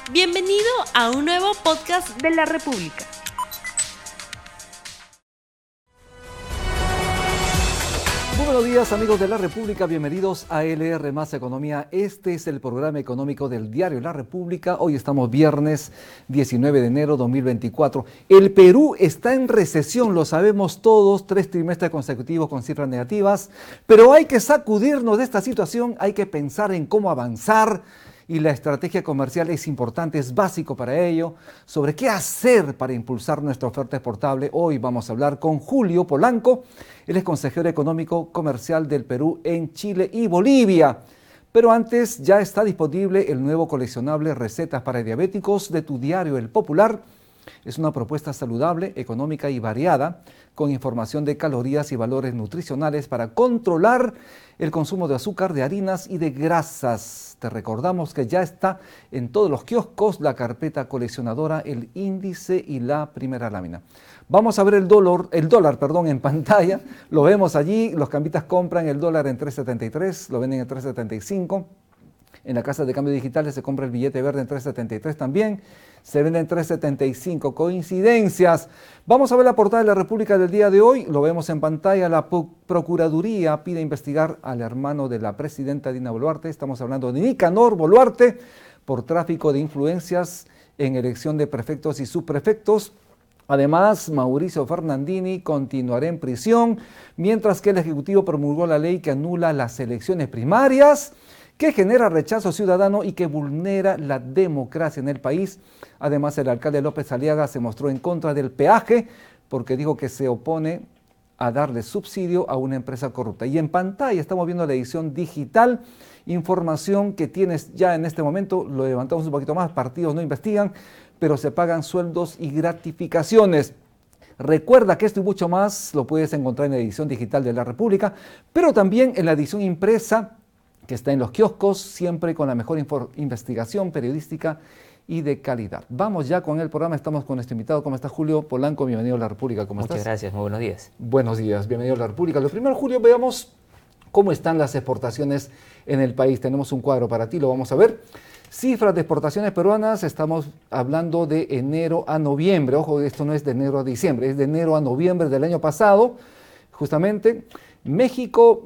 Bienvenido a un nuevo podcast de la República. Muy buenos días, amigos de la República, bienvenidos a LR Más Economía. Este es el programa económico del diario La República. Hoy estamos viernes 19 de enero 2024. El Perú está en recesión, lo sabemos todos, 3 trimestres consecutivos con cifras negativas, pero hay que sacudirnos de esta situación, hay que pensar en cómo avanzar. Y la estrategia comercial es importante, es básico para ello. Sobre qué hacer para impulsar nuestra oferta exportable, hoy vamos a hablar con Julio Polanco. Él es consejero económico comercial del Perú en Chile y Bolivia. Pero antes, ya está disponible el nuevo coleccionable Recetas para Diabéticos de tu diario El Popular. Es una propuesta saludable, económica y variada, con información de calorías y valores nutricionales para controlar el consumo de azúcar, de harinas y de grasas. Te recordamos que ya está en todos los kioscos la carpeta coleccionadora, el índice y la primera lámina. Vamos a ver el dólar, en pantalla. Lo vemos allí, los cambistas compran el dólar en 3.73, lo venden en 3.75. En la casa de cambio digitales se compra el billete verde en 3.73 también, se vende en 3.75. Coincidencias. Vamos a ver la portada de la República del día de hoy, lo vemos en pantalla. La Procuraduría pide investigar al hermano de la presidenta Dina Boluarte, estamos hablando de Nicanor Boluarte, por tráfico de influencias en elección de prefectos y subprefectos. Además, Mauricio Fernandini continuará en prisión, mientras que el Ejecutivo promulgó la ley que anula las elecciones primarias, que genera rechazo ciudadano y que vulnera la democracia en el país. Además, el alcalde López Aliaga se mostró en contra del peaje porque dijo que se opone a darle subsidio a una empresa corrupta. Y en pantalla estamos viendo la edición digital, información que tienes ya en este momento, lo levantamos un poquito más, partidos no investigan, pero se pagan sueldos y gratificaciones. Recuerda que esto y mucho más lo puedes encontrar en la edición digital de La República, pero también en la edición impresa, que está en los kioscos, siempre con la mejor investigación periodística y de calidad. Vamos ya con el programa, estamos con nuestro invitado. ¿Cómo está Julio Polanco? Bienvenido a La República. ¿Cómo estás? Muchas gracias, muy buenos días. Buenos días, bienvenido a La República. Lo primero, Julio, veamos cómo están las exportaciones en el país. Tenemos un cuadro para ti, lo vamos a ver. Cifras de exportaciones peruanas, estamos hablando de enero a noviembre. Ojo, esto no es de enero a diciembre, es de enero a noviembre del año pasado, justamente. México,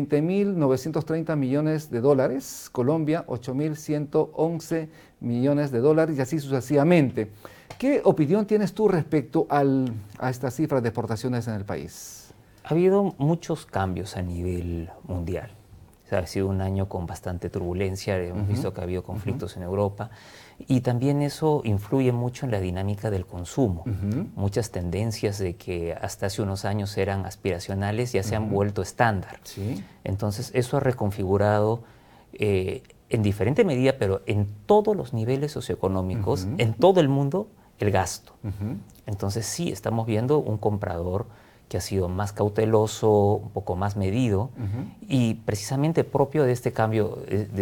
20.930 millones de dólares, Colombia, 8.111 millones de dólares y así sucesivamente. ¿Qué opinión tienes tú respecto a estas cifras de exportaciones en el país? Ha habido muchos cambios a nivel mundial. O sea, ha sido un año con bastante turbulencia, hemos visto que ha habido conflictos en Europa y también eso influye mucho en la dinámica del consumo. Muchas tendencias de que hasta hace unos años eran aspiracionales ya se han vuelto estándar. Sí. Entonces eso ha reconfigurado en diferente medida, pero en todos los niveles socioeconómicos, en todo el mundo, el gasto. Entonces sí, estamos viendo un comprador que ha sido más cauteloso, un poco más medido y precisamente propio de este cambio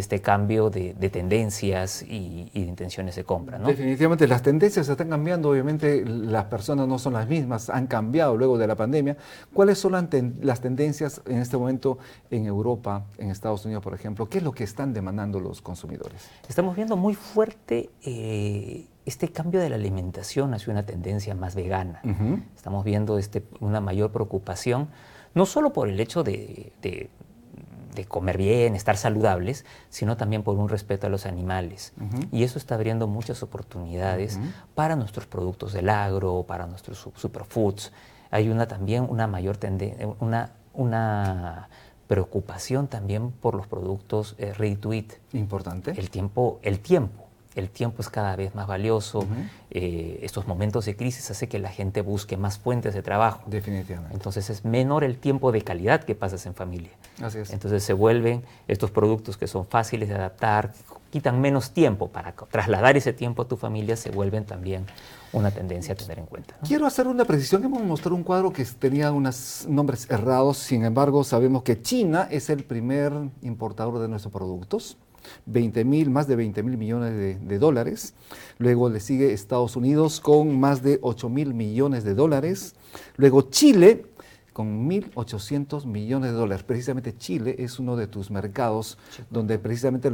de tendencias y de intenciones de compra, ¿no? Definitivamente las tendencias se están cambiando, obviamente las personas no son las mismas, han cambiado luego de la pandemia. ¿Cuáles son las tendencias en este momento en Europa, en Estados Unidos, por ejemplo? ¿Qué es lo que están demandando los consumidores? Estamos viendo muy fuerte este cambio de la alimentación hacia una tendencia más vegana. Estamos viendo una mayor preocupación, no solo por el hecho de comer bien, estar saludables, sino también por un respeto a los animales. Y eso está abriendo muchas oportunidades para nuestros productos del agro, para nuestros superfoods. Hay también una mayor tendencia, una preocupación también por los productos ready to eat. Importante. El tiempo es cada vez más valioso. Estos momentos de crisis hace que la gente busque más fuentes de trabajo. Definitivamente. Entonces es menor el tiempo de calidad que pasas en familia. Así es. Entonces se vuelven estos productos que son fáciles de adaptar, quitan menos tiempo para trasladar ese tiempo a tu familia, se vuelven también una tendencia a tener en cuenta, ¿no? Quiero hacer una precisión. Hemos mostrado un cuadro que tenía unos nombres errados. Sin embargo, sabemos que China es el primer importador de nuestros productos. Más de 20.000 millones de dólares. Luego le sigue Estados Unidos con más de 8.000 millones de dólares. Luego Chile con 1.800 millones de dólares. Precisamente Chile es uno de tus mercados donde precisamente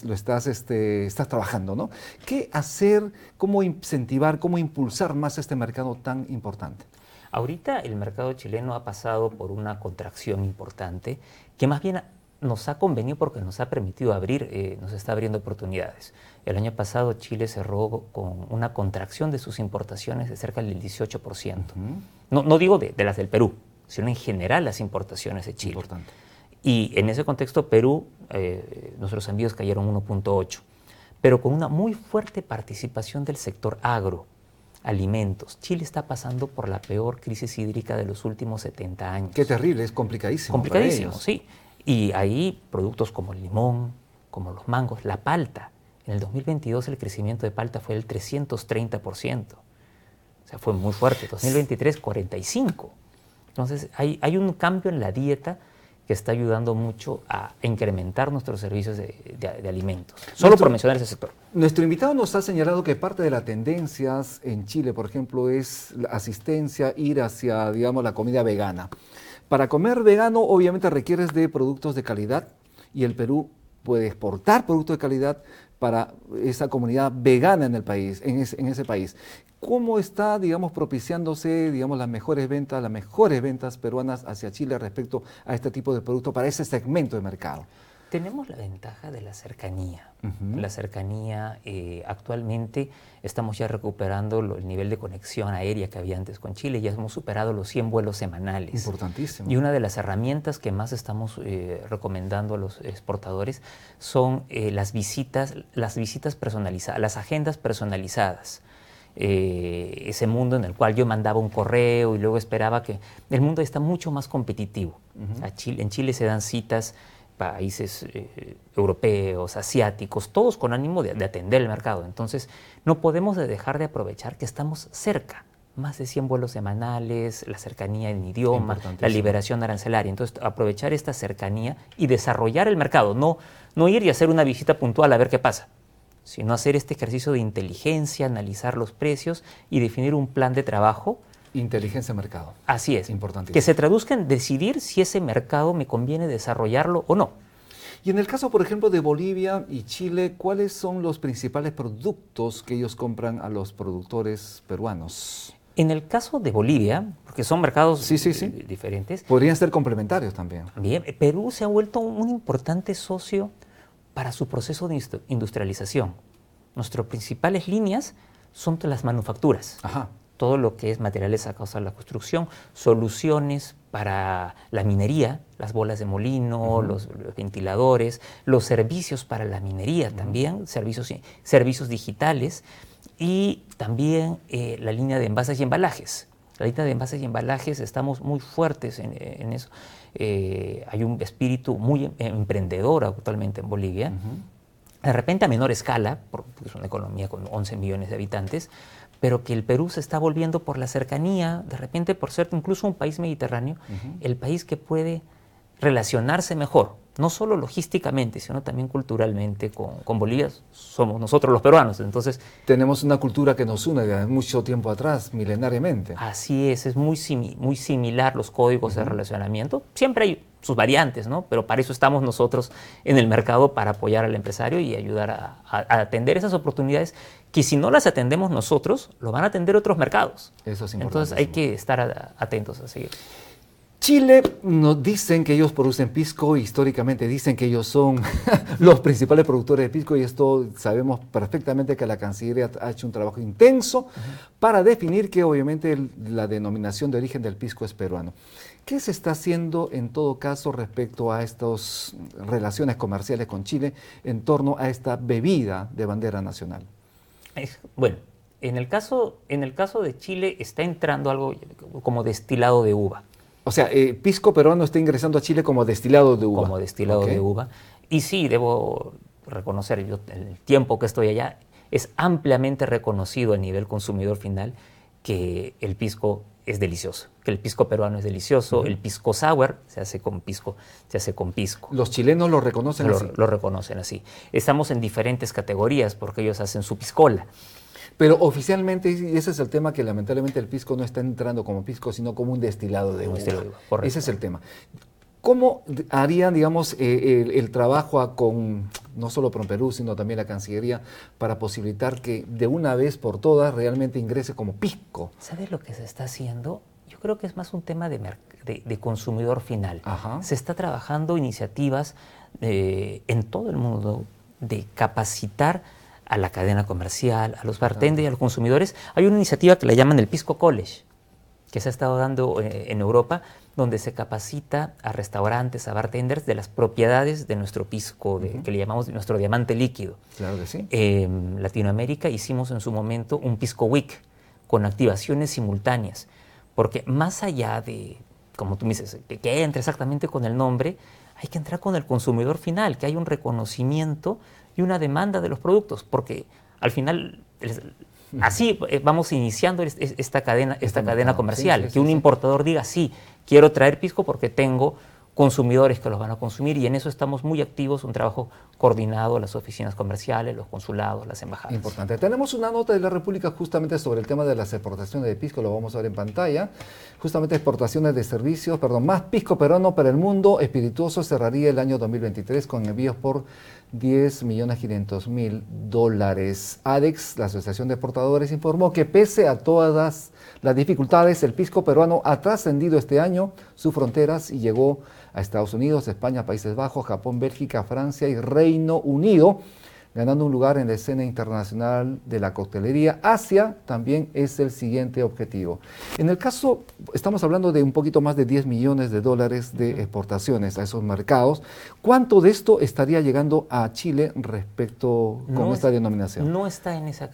estás trabajando, ¿no? ¿Qué hacer, cómo incentivar, cómo impulsar más este mercado tan importante? Ahorita el mercado chileno ha pasado por una contracción importante que más bien nos ha convenido porque nos ha permitido abrir, nos está abriendo oportunidades. El año pasado Chile cerró con una contracción de sus importaciones de cerca del 18%. No digo de las del Perú, sino en general las importaciones de Chile. Importante. Y en ese contexto Perú, nuestros envíos cayeron 1.8%, pero con una muy fuerte participación del sector agro, alimentos. Chile está pasando por la peor crisis hídrica de los últimos 70 años. Qué terrible, es complicadísimo. Complicadísimo, sí. Y ahí productos como el limón, como los mangos, la palta. En el 2022 el crecimiento de palta fue del 330%. O sea, fue muy fuerte. 2023, 45%. Entonces, hay un cambio en la dieta que está ayudando mucho a incrementar nuestros servicios de alimentos. Solo por mencionar ese sector. Nuestro invitado nos ha señalado que parte de las tendencias en Chile, por ejemplo, es la asistencia, ir hacia, digamos, la comida vegana. Para comer vegano, obviamente requieres de productos de calidad y el Perú puede exportar productos de calidad para esa comunidad vegana en el país, en ese país. ¿Cómo está, digamos, propiciándose, digamos, las mejores ventas peruanas hacia Chile respecto a este tipo de productos para ese segmento de mercado? Tenemos la ventaja de la cercanía. La cercanía, actualmente estamos ya recuperando el nivel de conexión aérea que había antes con Chile. Ya hemos superado los 100 vuelos semanales. Importantísimo. Y una de las herramientas que más estamos recomendando a los exportadores son las visitas personalizadas, las agendas personalizadas. Ese mundo en el cual yo mandaba un correo y luego esperaba que... El mundo está mucho más competitivo. En Chile se dan citas países europeos, asiáticos, todos con ánimo de atender el mercado. Entonces, no podemos dejar de aprovechar que estamos cerca. Más de 100 vuelos semanales, la cercanía en idioma, la liberación arancelaria. Entonces, aprovechar esta cercanía y desarrollar el mercado. No ir y hacer una visita puntual a ver qué pasa, sino hacer este ejercicio de inteligencia, analizar los precios y definir un plan de trabajo. Inteligencia de mercado. Así es. Importantísimo. Que se traduzca en decidir si ese mercado me conviene desarrollarlo o no. Y en el caso, por ejemplo, de Bolivia y Chile, ¿cuáles son los principales productos que ellos compran a los productores peruanos? En el caso de Bolivia, porque son mercados diferentes. Podrían ser complementarios también. Bien, Perú se ha vuelto un importante socio para su proceso de industrialización. Nuestras principales líneas son las manufacturas. Ajá. Todo lo que es materiales sacados a la construcción, soluciones para la minería, las bolas de molino, los ventiladores, los servicios para la minería también, servicios digitales y también la línea de envases y embalajes. La línea de envases y embalajes estamos muy fuertes en eso. Hay un espíritu muy emprendedor actualmente en Bolivia. De repente a menor escala, porque es una economía con 11 millones de habitantes, pero que el Perú se está volviendo por la cercanía, de repente por ser incluso un país mediterráneo, el país que puede relacionarse mejor, no solo logísticamente, sino también culturalmente con Bolivia. Somos nosotros los peruanos, entonces... Tenemos una cultura que nos une de mucho tiempo atrás, milenariamente. Así es muy similar los códigos de relacionamiento. Siempre hay sus variantes, ¿no? Pero para eso estamos nosotros en el mercado, para apoyar al empresario y ayudar a atender esas oportunidades que si no las atendemos nosotros, lo van a atender otros mercados. Eso es importante. Entonces hay que estar atentos a seguir. Chile nos dicen que ellos producen pisco, históricamente dicen que ellos son los principales productores de pisco y esto sabemos perfectamente que la Cancillería ha hecho un trabajo intenso para definir que obviamente la denominación de origen del pisco es peruano. ¿Qué se está haciendo en todo caso respecto a estas relaciones comerciales con Chile en torno a esta bebida de bandera nacional? Bueno, en el caso de Chile está entrando algo como destilado de uva. O sea, pisco peruano está ingresando a Chile como destilado de uva. Como destilado de uva. Y sí, debo reconocer, yo en el tiempo que estoy allá, es ampliamente reconocido a nivel consumidor final que el pisco es delicioso, que el pisco peruano es delicioso, el pisco sour se hace con pisco. ¿Los chilenos lo reconocen así? Lo reconocen así. Estamos en diferentes categorías porque ellos hacen su piscola. Pero oficialmente, y ese es el tema, que lamentablemente el pisco no está entrando como pisco, sino como un destilado de uva. Correcto. Ese es el tema. ¿Cómo harían, digamos, el trabajo con no solo PROMPERÚ, sino también la Cancillería, para posibilitar que de una vez por todas realmente ingrese como pisco? ¿Sabes lo que se está haciendo? Yo creo que es más un tema de consumidor final. Ajá. Se está trabajando iniciativas en todo el mundo de capacitar a la cadena comercial, a los bartenders y a los consumidores. Hay una iniciativa que la llaman el Pisco College, que se ha estado dando en Europa, donde se capacita a restaurantes, a bartenders de las propiedades de nuestro pisco, que le llamamos nuestro diamante líquido. Claro que sí. En Latinoamérica hicimos en su momento un Pisco Week con activaciones simultáneas, porque más allá de, como tú me dices, que entre exactamente con el nombre, hay que entrar con el consumidor final, que hay un reconocimiento y una demanda de los productos, porque al final así vamos iniciando esta cadena comercial, sí, que un importador diga, sí, quiero traer pisco porque tengo consumidores que los van a consumir, y en eso estamos muy activos, un trabajo coordinado, las oficinas comerciales, los consulados, las embajadas. Importante. Tenemos una nota de la República justamente sobre el tema de las exportaciones de pisco, lo vamos a ver en pantalla. Justamente exportaciones de servicios, más pisco peruano para el mundo espirituoso cerraría el año 2023 con envíos por $10.500.000. ADEX, la Asociación de Exportadores, informó que pese a todas las dificultades, el pisco peruano ha trascendido este año sus fronteras y llegó a Estados Unidos, España, Países Bajos, Japón, Bélgica, Francia y Reino Unido, ganando un lugar en la escena internacional de la coctelería. Asia también es el siguiente objetivo. En el caso, estamos hablando de un poquito más de $10 millones de exportaciones a esos mercados. ¿Cuánto de esto estaría llegando a Chile respecto con esta denominación? No está en esa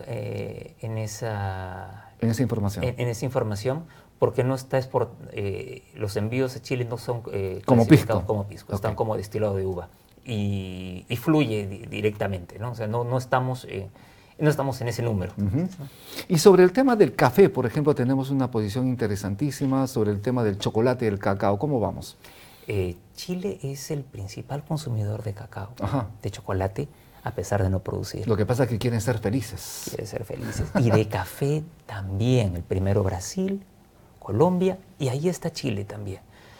información. En esa información, porque no está los envíos a Chile no son como pisco, están como destilado de uva. Y fluye directamente, ¿no? O sea, no estamos en ese número. Uh-huh. Y sobre el tema del café, por ejemplo, tenemos una posición interesantísima sobre el tema del chocolate y el cacao. ¿Cómo vamos? Chile es el principal consumidor de cacao, Ajá, de chocolate, a pesar de no producir. Lo que pasa es que quieren ser felices. Quieren ser felices. Y de café también. El primero Brasil, Colombia, y ahí está Chile también.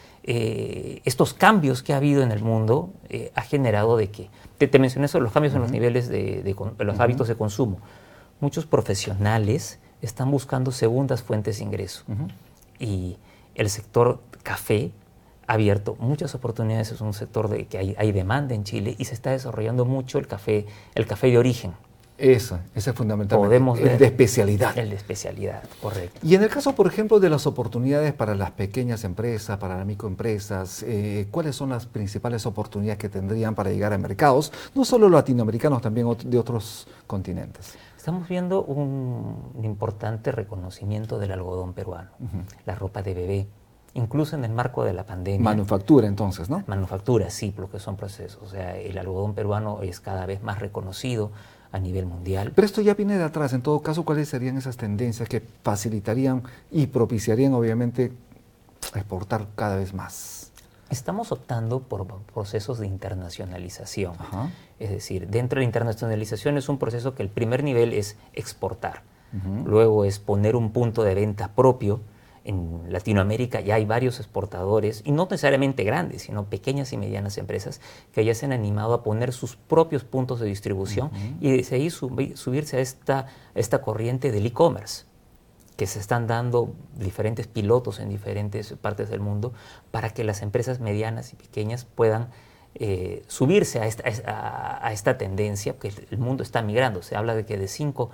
Estos cambios que ha habido en el mundo ha generado de que, te mencioné sobre los cambios en los niveles de los hábitos de consumo. Muchos profesionales están buscando segundas fuentes de ingreso. Y el sector café ha abierto muchas oportunidades. Es un sector que hay demanda en Chile y se está desarrollando mucho el café de origen. Ese es fundamentalmente el de especialidad. El de especialidad, correcto. Y en el caso, por ejemplo, de las oportunidades para las pequeñas empresas, para las microempresas, ¿cuáles son las principales oportunidades que tendrían para llegar a mercados, no solo latinoamericanos, también de otros continentes? Estamos viendo un importante reconocimiento del algodón peruano, la ropa de bebé, incluso en el marco de la pandemia. Manufactura, entonces, ¿no? Manufactura, sí, lo que son procesos. O sea, el algodón peruano es cada vez más reconocido a nivel mundial. Pero esto ya viene de atrás. En todo caso, ¿cuáles serían esas tendencias que facilitarían y propiciarían, obviamente, exportar cada vez más? Estamos optando por procesos de internacionalización. Ajá. Es decir, dentro de la internacionalización es un proceso que el primer nivel es exportar. Luego es poner un punto de venta propio. En Latinoamérica ya hay varios exportadores, y no necesariamente grandes, sino pequeñas y medianas empresas que ya se han animado a poner sus propios puntos de distribución y desde ahí subirse a esta corriente del e-commerce, que se están dando diferentes pilotos en diferentes partes del mundo para que las empresas medianas y pequeñas puedan subirse a esta tendencia, porque el mundo está migrando. Se habla de que de cinco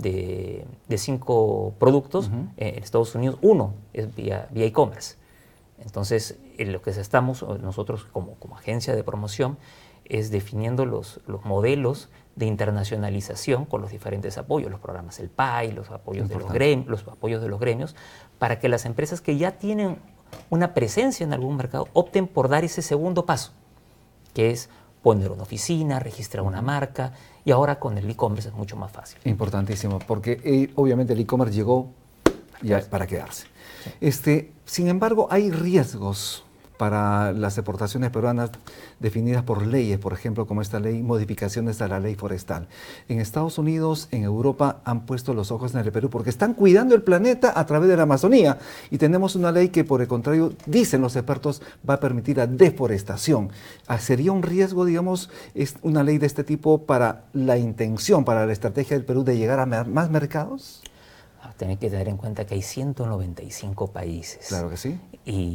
productos en Estados Unidos, uno es vía e-commerce. Entonces, lo que estamos nosotros como agencia de promoción es definiendo los modelos de internacionalización con los diferentes apoyos, los programas El PAI, los apoyos de los gremios, para que las empresas que ya tienen una presencia en algún mercado opten por dar ese segundo paso, que es poner una oficina, registrar una marca, y ahora con el e-commerce es mucho más fácil. Importantísimo, porque obviamente el e-commerce llegó ya para quedarse. Sí. Sin embargo, hay riesgos para las exportaciones peruanas definidas por leyes, por ejemplo, como esta ley, modificaciones a la ley forestal. En Estados Unidos, en Europa, han puesto los ojos en el Perú porque están cuidando el planeta a través de la Amazonía y tenemos una ley que, por el contrario, dicen los expertos, va a permitir la deforestación. ¿Sería un riesgo, digamos, es una ley de este tipo para la intención, para la estrategia del Perú de llegar a más mercados? Tienen que tener en cuenta que hay 195 países. Claro que sí.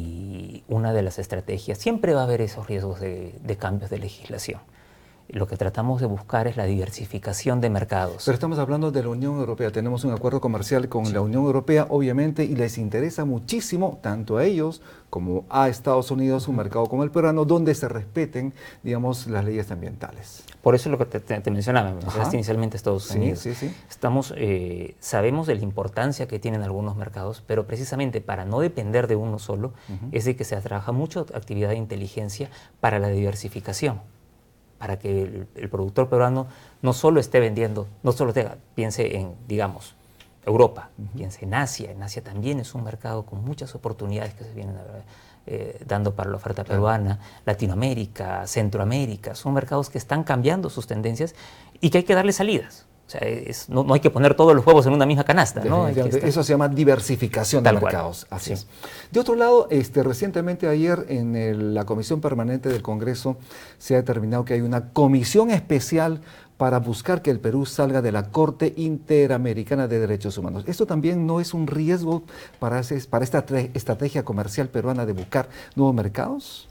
Y una de las estrategias, siempre va a haber esos riesgos de cambios de legislación. Lo que tratamos de buscar es la diversificación de mercados. Pero estamos hablando de la Unión Europea. Tenemos un acuerdo comercial con la Unión Europea, obviamente, y les interesa muchísimo, tanto a ellos como a Estados Unidos, un mercado como el peruano, donde se respeten, digamos, las leyes ambientales. Por eso es lo que te mencionaba, mencionaste inicialmente Estados Unidos. Sí. Sabemos de la importancia que tienen algunos mercados, pero precisamente para no depender de uno solo, es de que se trabaja mucho actividad de inteligencia para la diversificación, para que el productor peruano no solo esté vendiendo, no solo piense en, digamos, Europa, piense en Asia. En Asia también es un mercado con muchas oportunidades que se vienen dando para la oferta peruana, Latinoamérica, Centroamérica, son mercados que están cambiando sus tendencias y que hay que darle salidas. O sea, no hay que poner todos los huevos en una misma canasta, ¿no? Eso se llama diversificación de mercados. Así es. De otro lado, recientemente ayer en la Comisión Permanente del Congreso se ha determinado que hay una comisión especial para buscar que el Perú salga de la Corte Interamericana de Derechos Humanos. ¿Esto también no es un riesgo para esta estrategia comercial peruana de buscar nuevos mercados?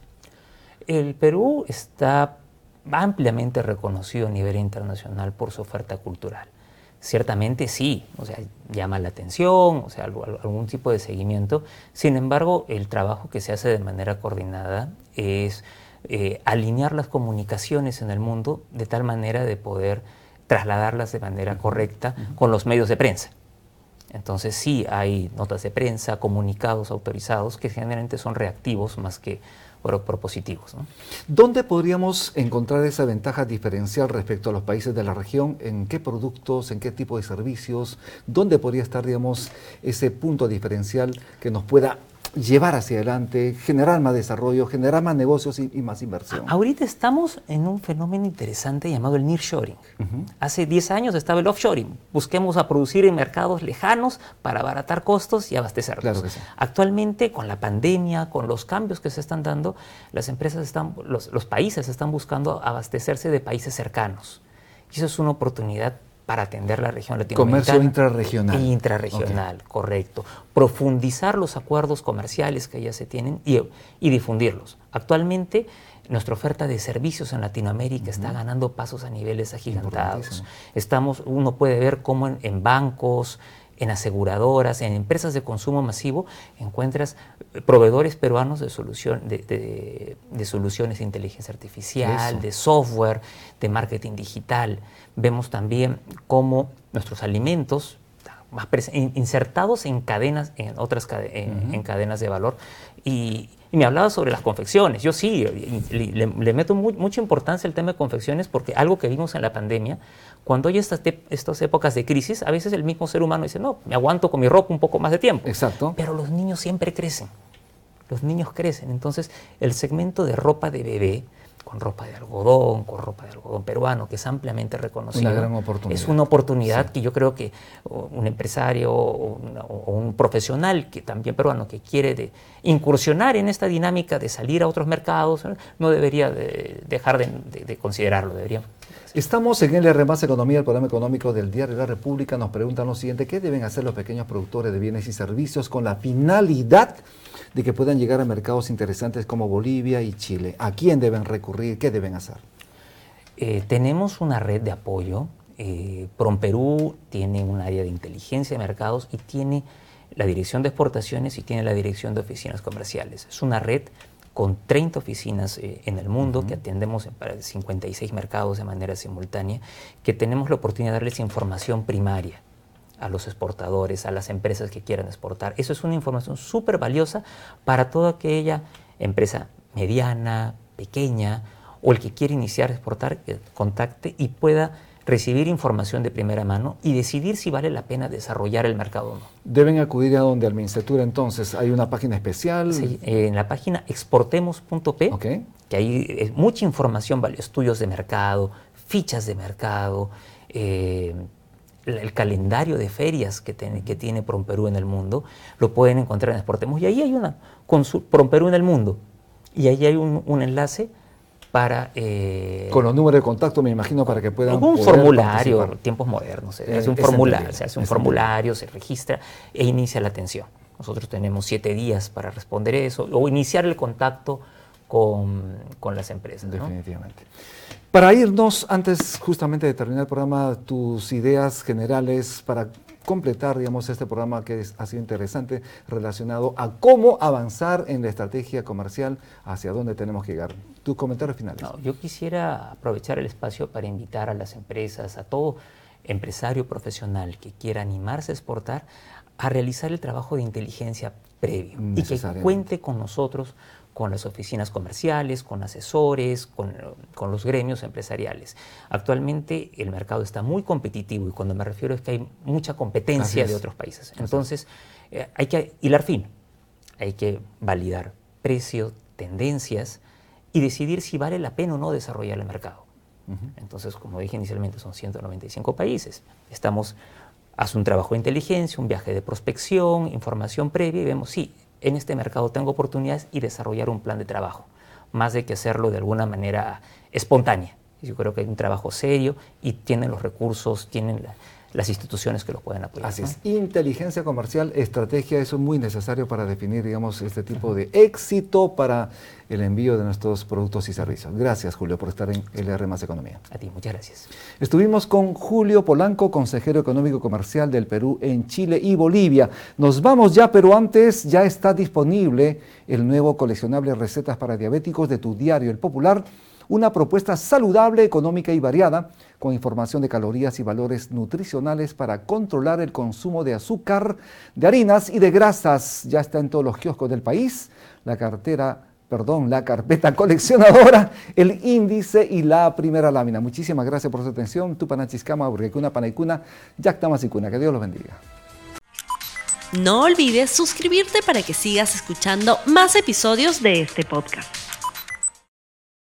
El Perú está ampliamente reconocido a nivel internacional por su oferta cultural. Ciertamente sí, o sea, llama la atención, o sea, algún tipo de seguimiento. Sin embargo, el trabajo que se hace de manera coordinada es alinear las comunicaciones en el mundo de tal manera de poder trasladarlas de manera correcta con los medios de prensa. Entonces sí hay notas de prensa, comunicados autorizados que generalmente son reactivos más que propositivos, ¿no? ¿Dónde podríamos encontrar esa ventaja diferencial respecto a los países de la región? ¿En qué productos, en qué tipo de servicios? ¿Dónde podría estar, digamos, ese punto diferencial que nos pueda llevar hacia adelante, generar más desarrollo, generar más negocios y más inversión? Ahorita estamos en un fenómeno interesante llamado el nearshoring. Hace 10 años estaba el offshoring. Busquemos a producir en mercados lejanos para abaratar costos y abastecernos. Claro que sí. Actualmente, con la pandemia, con los cambios que se están dando, las empresas los países están buscando abastecerse de países cercanos. Y eso es una oportunidad para atender la región latinoamericana. Comercio intrarregional. Intrarregional, correcto. Profundizar los acuerdos comerciales que ya se tienen y difundirlos. Actualmente, nuestra oferta de servicios en Latinoamérica está ganando pasos a niveles agigantados. Uno puede ver cómo en bancos, en aseguradoras, en empresas de consumo masivo, encuentras proveedores peruanos de soluciones de inteligencia artificial, de software, de marketing digital. Vemos también cómo nuestros alimentos, insertados en cadenas, en cadenas de valor. Y me hablaba sobre las confecciones. Yo sí, le meto mucha importancia al tema de confecciones porque algo que vimos en la pandemia, cuando hay estas épocas de crisis, a veces el mismo ser humano dice, no, me aguanto con mi ropa un poco más de tiempo. Exacto. Pero los niños siempre crecen. Los niños crecen. Entonces, el segmento de ropa de bebé, con ropa de algodón peruano, que es ampliamente reconocido. Una gran oportunidad. Es una oportunidad que yo creo que un empresario o un profesional que también peruano que quiere incursionar en esta dinámica de salir a otros mercados, no debería dejar de considerarlo, debería. Estamos en LR Más Economía, el programa económico del Diario La República. Nos preguntan lo siguiente: ¿qué deben hacer los pequeños productores de bienes y servicios con la finalidad de que puedan llegar a mercados interesantes como Bolivia y Chile? ¿A quién deben recurrir? ¿Qué deben hacer? Tenemos una red de apoyo. PROMPERÚ tiene un área de inteligencia de mercados y tiene la dirección de exportaciones y tiene la dirección de oficinas comerciales. Es una red con 30 oficinas en el mundo, que atendemos para 56 mercados de manera simultánea, que tenemos la oportunidad de darles información primaria a los exportadores, a las empresas que quieran exportar. Eso es una información súper valiosa para toda aquella empresa mediana, pequeña, o el que quiere iniciar a exportar, que contacte y pueda recibir información de primera mano y decidir si vale la pena desarrollar el mercado o no. ¿Deben acudir a donde? ¿Al Mincetura entonces? ¿Hay una página especial? Sí, en la página exportemos.p, Okay. que hay mucha información, estudios de mercado, fichas de mercado, el calendario de ferias que tiene PROMPERÚ en el mundo, lo pueden encontrar en Exportemos. Y ahí hay una PROMPERÚ en el mundo, y ahí hay un enlace para... con los números de contacto, me imagino, para que puedan un poder formulario, participar. tiempos modernos, se hace Es un entendible. formulario, se registra e inicia la atención. Nosotros tenemos 7 días para responder eso o iniciar el contacto con las empresas, ¿no? Definitivamente. Para irnos, antes justamente de terminar el programa, tus ideas generales para completar, digamos, este programa que ha sido interesante relacionado a cómo avanzar en la estrategia comercial, hacia dónde tenemos que llegar. Tus comentarios finales. No, yo quisiera aprovechar el espacio para invitar a las empresas, a todo empresario profesional que quiera animarse a exportar, a realizar el trabajo de inteligencia previo y que cuente con nosotros, con las oficinas comerciales, con asesores, con los gremios empresariales. Actualmente el mercado está muy competitivo y cuando me refiero es que hay mucha competencia de otros países. Entonces hay que hilar fino, hay que validar precios, tendencias y decidir si vale la pena o no desarrollar el mercado. Entonces, como dije inicialmente, son 195 países. Hace un trabajo de inteligencia, un viaje de prospección, información previa y vemos si en este mercado tengo oportunidades y desarrollar un plan de trabajo, más de que hacerlo de alguna manera espontánea. Yo creo que hay un trabajo serio y tienen los recursos, tienen las instituciones que los pueden apoyar. Así es. Inteligencia comercial, estrategia, eso es muy necesario para definir, digamos, este tipo de éxito para el envío de nuestros productos y servicios. Gracias, Julio, por estar en LR Más Economía. A ti, muchas gracias. Estuvimos con Julio Polanco, consejero económico comercial del Perú en Chile y Bolivia. Nos vamos ya, pero antes ya está disponible el nuevo coleccionable Recetas para Diabéticos de tu diario El Popular, una propuesta saludable, económica y variada, con información de calorías y valores nutricionales para controlar el consumo de azúcar, de harinas y de grasas. Ya está en todos los kioscos del país. La carpeta coleccionadora, el índice y la primera lámina. Muchísimas gracias por su atención. Tupanachiscama, Burguecuna, Panaicuna, Yactamasicuna. Que Dios los bendiga. No olvides suscribirte para que sigas escuchando más episodios de este podcast.